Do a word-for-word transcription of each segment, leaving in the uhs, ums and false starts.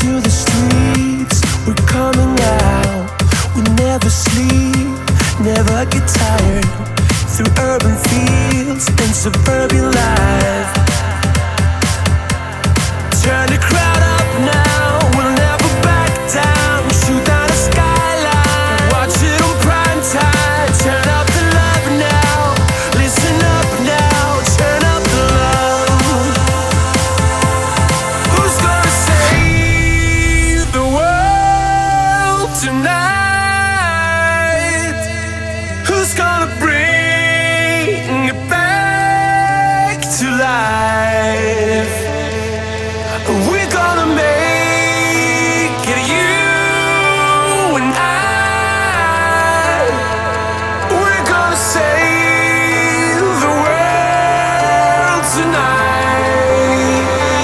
to the streets, we're coming out. We never sleep, never get tired. Through urban fields and suburban life. Turn the crowd up now, we'll never back down. Shoot down the skyline, watch it on prime time. Turn up the love now, listen up now. Turn up the love. Who's gonna save the world tonight? Who's gonna bring it back to life? We're gonna make it, you and I. We're gonna save the world tonight.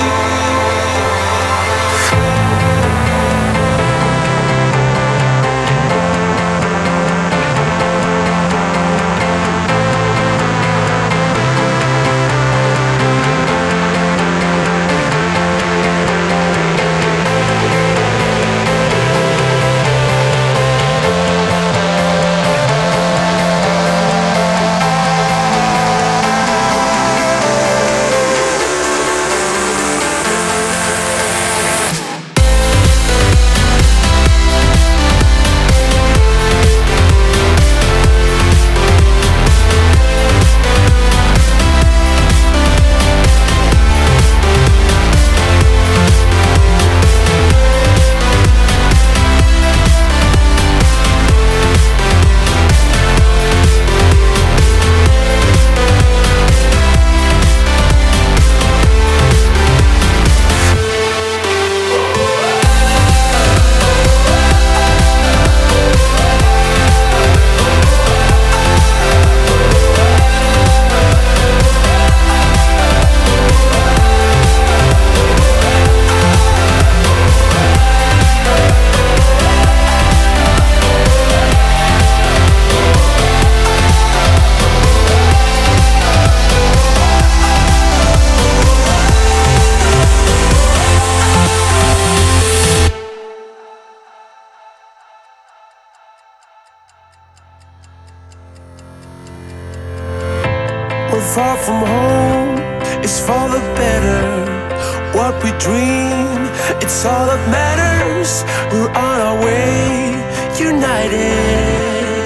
We're far from home, it's for the better. What we dream, it's all that matters. We're on our way, united.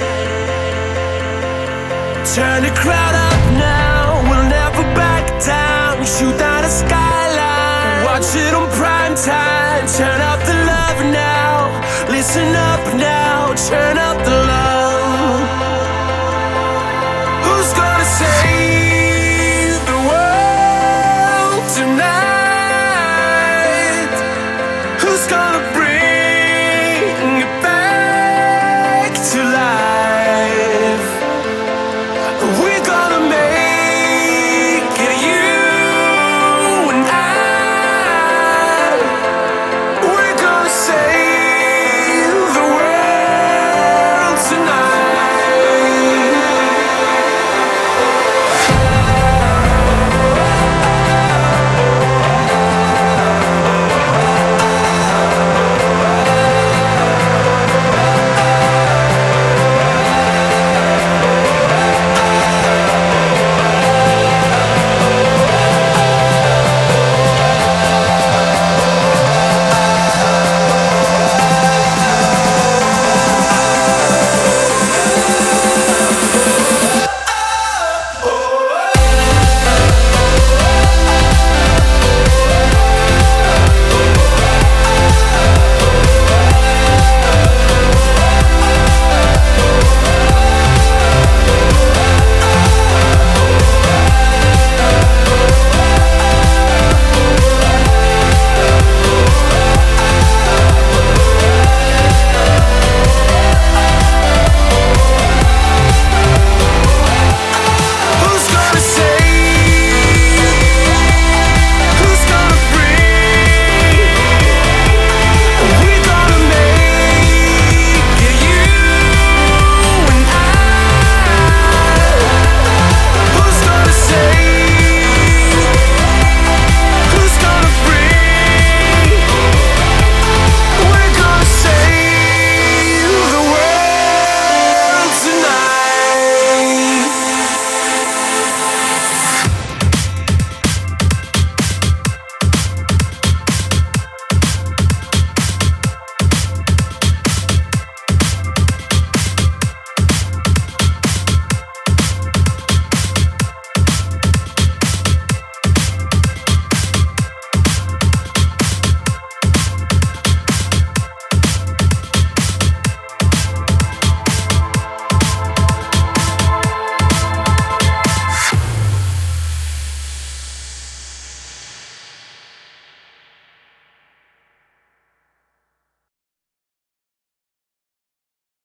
Turn the crowd up now, we'll never back down. Shoot down the skyline, watch it on prime time. Turn up the love now, listen up now. Turn up the love. Who's gonna save the world tonight? Who's gonna bring